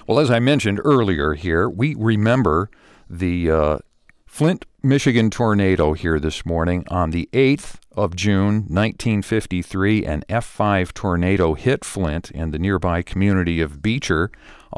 Well, as I mentioned earlier here, we remember the Flint, Michigan tornado here this morning. On the 8th of June, 1953, an F5 tornado hit Flint and the nearby community of Beecher.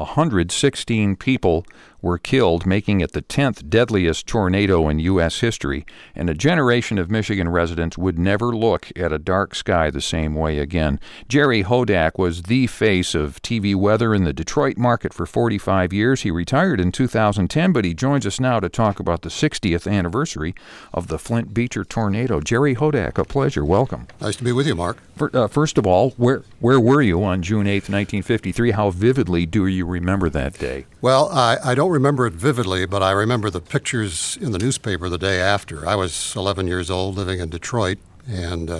116 people were killed, making it the 10th deadliest tornado in U.S. history, and a generation of Michigan residents would never look at a dark sky the same way again. Jerry Hodak was the face of TV weather in the Detroit market for 45 years. He retired in 2010, but he joins us now to talk about the 60th anniversary of the Flint Beecher tornado. Jerry Hodak, a pleasure. Welcome. Nice to be with you, Mark. First of all, where were you on June 8th, 1953? How vividly do you remember that day? Well, I don't remember it vividly, but I remember the pictures in the newspaper the day after. I was 11 years old, living in Detroit, and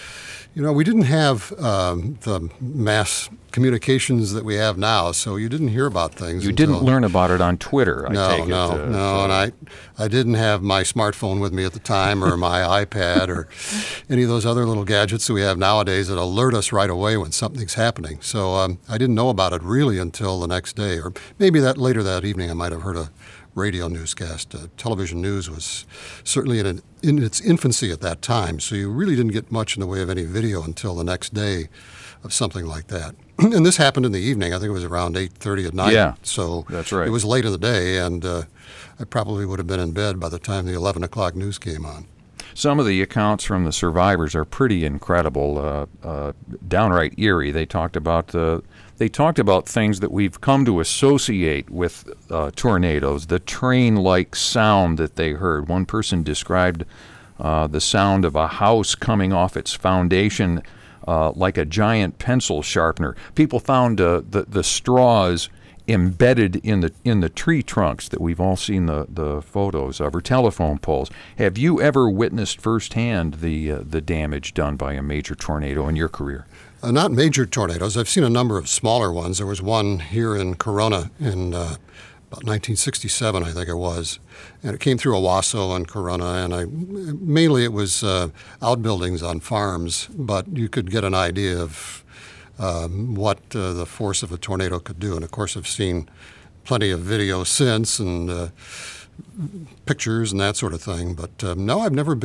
we didn't have the mass communications that we have now, so you didn't hear about things. You didn't learn about it on Twitter, I take it. No, and I didn't have my smartphone with me at the time, or my iPad, or any of those other little gadgets that we have nowadays that alert us right away when something's happening. So I didn't know about it really until the next day, or maybe later that evening I might have heard a radio newscast. Television news was certainly in its infancy at that time, so you really didn't get much in the way of any video until the next day of something like that. And this happened in the evening. I think it was around 8:30 at night. Yeah, so that's right. It was late in the day, and I probably would have been in bed by the time the 11 o'clock news came on. Some of the accounts from the survivors are pretty incredible, downright eerie. They talked about things that we've come to associate with tornadoes, the train-like sound that they heard. One person described the sound of a house coming off its foundation like a giant pencil sharpener. People found the straws embedded in the tree trunks that we've all seen the photos of, or telephone poles. Have you ever witnessed firsthand the damage done by a major tornado in your career? Not major tornadoes. I've seen a number of smaller ones. There was one here in Corona in about 1967, I think it was, and it came through Owasso and Corona, and mainly it was outbuildings on farms, but you could get an idea of what the force of a tornado could do. And of course, I've seen plenty of video since, and pictures and that sort of thing. But no, I've never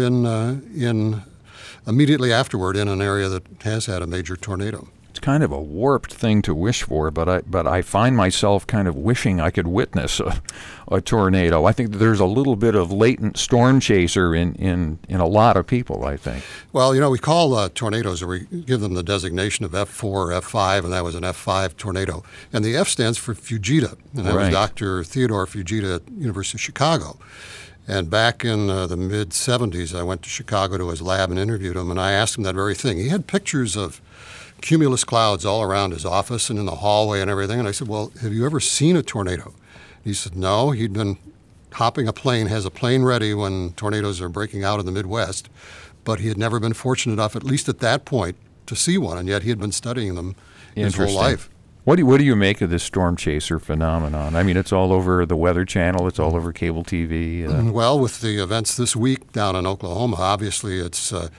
been immediately afterward in an area that has had a major tornado. It's kind of a warped thing to wish for, but I find myself kind of wishing I could witness a tornado. I think that there's a little bit of latent storm chaser in a lot of people, I think. Well, we call tornadoes, or we give them the designation of F4 or F5, and that was an F5 tornado. And the F stands for Fujita, and that was Dr. Theodore Fujita at the University of Chicago. And back in the mid-'70s, I went to Chicago to his lab and interviewed him, and I asked him that very thing. He had pictures of cumulus clouds all around his office and in the hallway and everything. And I said, well, have you ever seen a tornado? He said, no. He'd been hopping a plane, has a plane ready when tornadoes are breaking out in the Midwest, but he had never been fortunate enough, at least at that point, to see one, and yet he had been studying them his whole life. What do you make of this storm chaser phenomenon? I mean, it's all over the Weather Channel. It's all over cable TV. Well, with the events this week down in Oklahoma, obviously it's a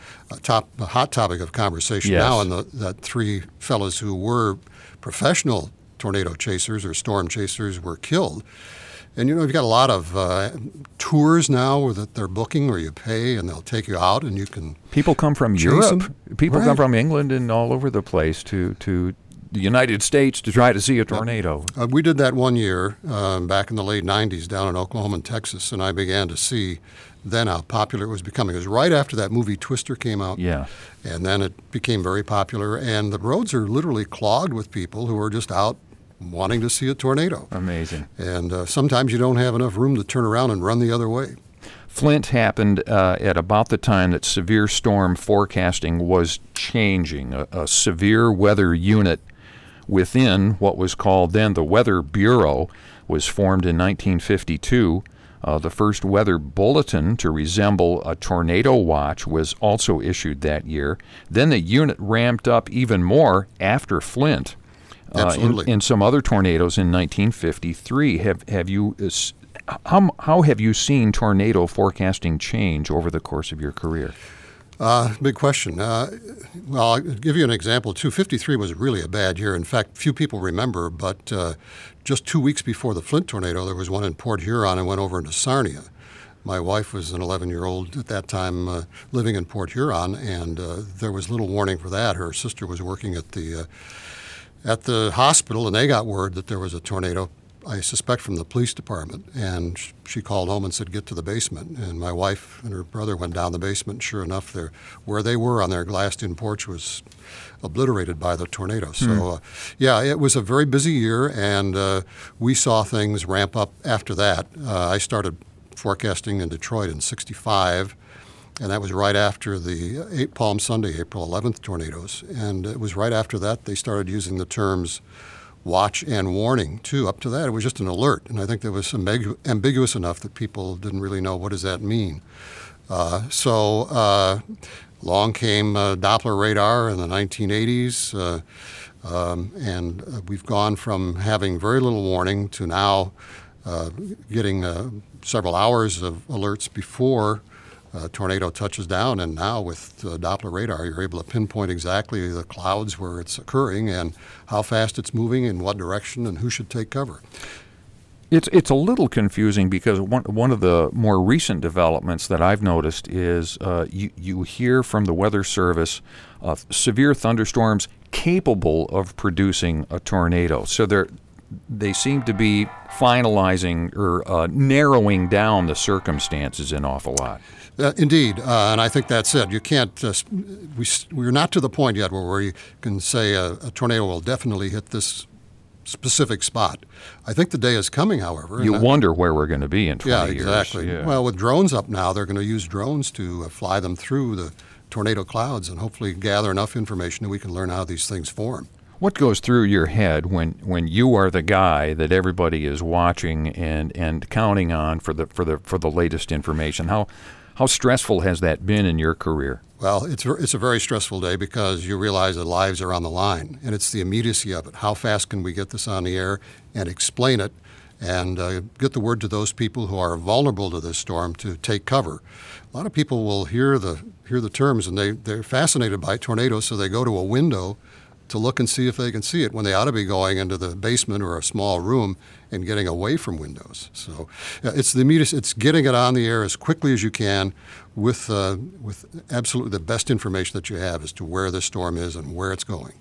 hot topic of conversation now. And that three fellows who were professional tornado chasers or storm chasers were killed. And, you've got a lot of tours now that they're booking where you pay and they'll take you out and you can People come from Europe. People come from England and all over the place to the United States to try to see a tornado. We did that one year back in the late 90s down in Oklahoma and Texas, and I began to see then how popular it was becoming. It was right after that movie Twister came out. Yeah. And then it became very popular, and the roads are literally clogged with people who are just out wanting to see a tornado. Amazing. And sometimes you don't have enough room to turn around and run the other way. Flint happened at about the time that severe storm forecasting was changing. A severe weather unit within what was called then the Weather Bureau was formed in 1952. The first weather bulletin to resemble a tornado watch was also issued that year. Then the unit ramped up even more after Flint. In some other tornadoes in 1953. How have you seen tornado forecasting change over the course of your career? Big question. Well, I'll give you an example, too. 53 was really a bad year. In fact, few people remember, but just 2 weeks before the Flint tornado, there was one in Port Huron and went over into Sarnia. My wife was an 11-year-old at that time living in Port Huron, and there was little warning for that. Her sister was working at the hospital, and they got word that there was a tornado, I suspect from the police department, and she called home and said, get to the basement. And my wife and her brother went down the basement, and sure enough, where they were on their glassed-in porch was obliterated by the tornado. So, yeah, it was a very busy year, and we saw things ramp up after that. I started forecasting in Detroit in '65, and that was right after the Palm Sunday, April 11th tornadoes. And it was right after that they started using the terms watch and warning, too. Up to that, it was just an alert, and I think that was ambiguous enough that people didn't really know, what does that mean? So along came Doppler radar in the 1980s, and we've gone from having very little warning to now getting several hours of alerts before a tornado touches down, and now with Doppler radar, you're able to pinpoint exactly the clouds where it's occurring and how fast it's moving, in what direction, and who should take cover. It's a little confusing because one of the more recent developments that I've noticed is you hear from the Weather Service severe thunderstorms capable of producing a tornado. So they seem to be finalizing or narrowing down the circumstances an awful lot. Indeed, and I think that's it. You can't. We're not to the point yet where we can say a tornado will definitely hit this specific spot. I think the day is coming, however. You wonder where we're going to be in 20 years. Exactly. Yeah. Well, with drones up now, they're going to use drones to fly them through the tornado clouds and hopefully gather enough information that we can learn how these things form. What goes through your head when you are the guy that everybody is watching and counting on for the latest information? How stressful has that been in your career? Well, it's a very stressful day because you realize that lives are on the line, and it's the immediacy of it. How fast can we get this on the air and explain it and get the word to those people who are vulnerable to this storm to take cover? A lot of people will hear the terms, and they're fascinated by tornadoes, so they go to a window to look and see if they can see it when they ought to be going into the basement or a small room and getting away from windows. So it's the immediate. It's getting it on the air as quickly as you can with absolutely the best information that you have as to where this storm is and where it's going.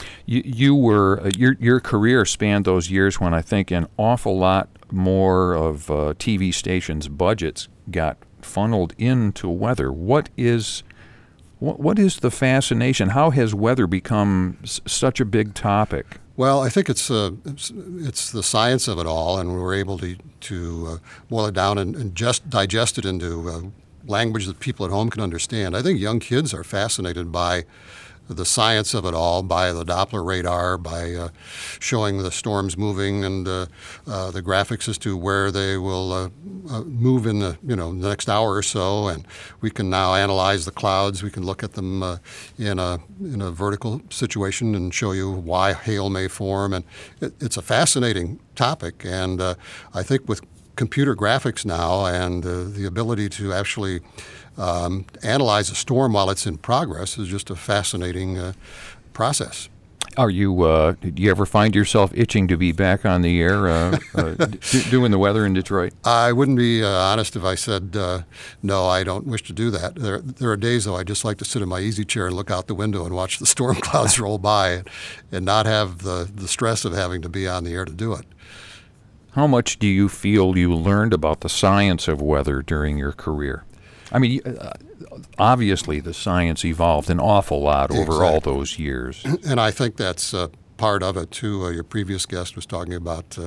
Your career spanned those years when I think an awful lot more of TV stations' budgets got funneled into weather. What is the fascination? How has weather become such a big topic? Well, I think it's the science of it all, and we're able to boil it down and just digest it into language that people at home can understand. I think young kids are fascinated by the science of it all, by the Doppler radar, by showing the storms moving and the graphics as to where they will move in the next hour or so. And we can now analyze the clouds. We can look at them in a vertical situation and show you why hail may form. And it's a fascinating topic. And I think with computer graphics now and the ability to actually analyze a storm while it's in progress is just a fascinating process. Do you ever find yourself itching to be back on the air doing the weather in Detroit? I wouldn't be honest if I said no, I don't wish to do that. There are days, though, I just like to sit in my easy chair and look out the window and watch the storm clouds roll by and not have the stress of having to be on the air to do it. How much do you feel you learned about the science of weather during your career? I mean, obviously the science evolved an awful lot over all those years. And I think that's part of it, too. Your previous guest was talking about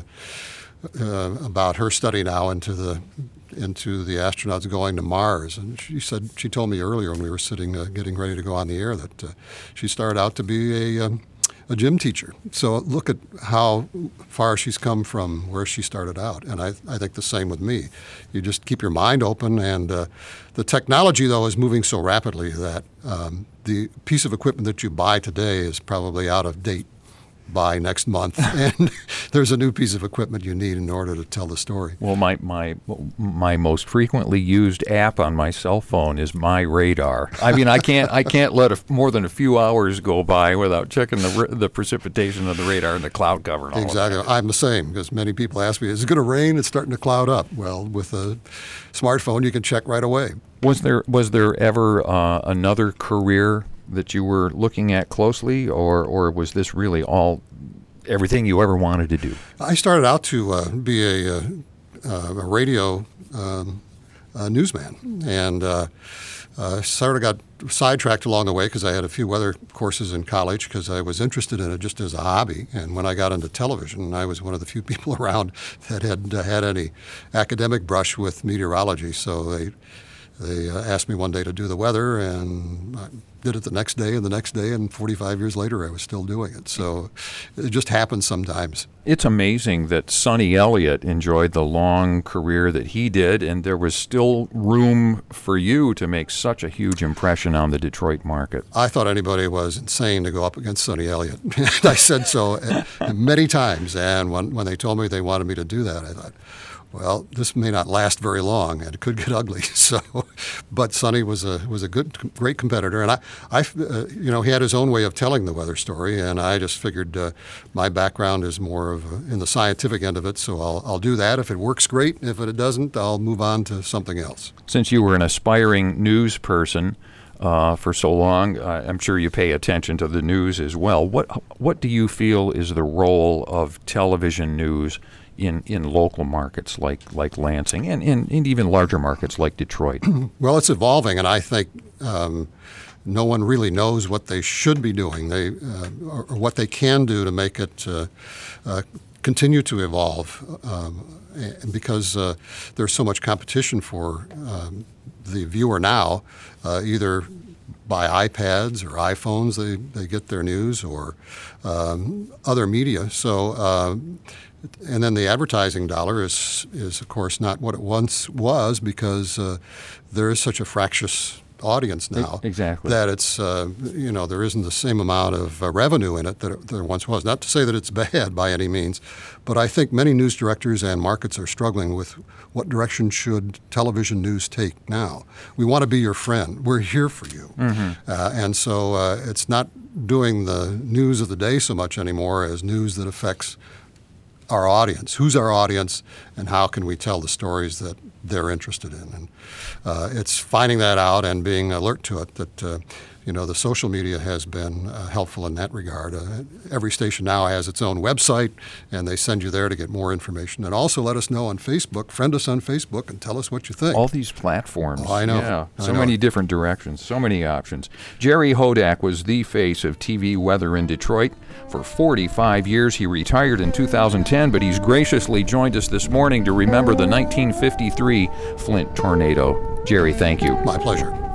her study now into the astronauts going to Mars. And she told me earlier when we were sitting getting ready to go on the air that she started out to be a gym teacher. So look at how far she's come from where she started out. And I think the same with me. You just keep your mind open. And the technology, though, is moving so rapidly that the piece of equipment that you buy today is probably out of date by next month, and there's a new piece of equipment you need in order to tell the story. Well, my most frequently used app on my cell phone is My Radar. I mean, I can't let more than a few hours go by without checking the precipitation of the radar and the cloud cover. And all exactly. Of that. I'm the same, because many people ask me, "Is it going to rain?" It's starting to cloud up. Well, with a smartphone, you can check right away. Was there ever another career that you were looking at closely, or was this really everything you ever wanted to do? I started out to be a radio newsman, and sort of got sidetracked along the way because I had a few weather courses in college because I was interested in it just as a hobby. And when I got into television, I was one of the few people around that had any academic brush with meteorology. So they asked me one day to do the weather, and I did it the next day, and 45 years later I was still doing it. So it just happens sometimes. It's amazing that Sonny Elliott enjoyed the long career that he did, and there was still room for you to make such a huge impression on the Detroit market. I thought anybody was insane to go up against Sonny Elliott. And I said so many times, and when they told me they wanted me to do that, I thought, well, this may not last very long, and it could get ugly. So, but Sonny was a great competitor, and I he had his own way of telling the weather story, and I just figured my background is more of in the scientific end of it, so I'll do that. If it works, great. If it doesn't, I'll move on to something else. Since you were an aspiring news person for so long, I'm sure you pay attention to the news as well. What do you feel is the role of television news in local markets like Lansing and even larger markets like Detroit? Well, it's evolving, and I think no one really knows what they should be doing, or what they can do to make it continue to evolve, because there's so much competition for the viewer now, either by iPads or iPhones they get their news, or other media. So and then the advertising dollar is of course not what it once was, because there is such a fractious audience now. Exactly. That it's there isn't the same amount of revenue in it that there once was. Not to say that it's bad by any means, but I think many news directors and markets are struggling with what direction should television news take now. We want to be your friend. We're here for you. Mm-hmm. And so it's not doing the news of the day so much anymore as news that affects our audience. Who's our audience, and how can we tell the stories that they're interested in? And it's finding that out and being alert to it. That the social media has been helpful in that regard. Every station now has its own website, and they send you there to get more information. And also let us know on Facebook. Friend us on Facebook and tell us what you think. All these platforms. Oh, I know. Yeah. So many different directions, so many options. Jerry Hodak was the face of TV weather in Detroit for 45 years. He retired in 2010, but he's graciously joined us this morning to remember the 1953 Flint tornado. Jerry, thank you. My pleasure.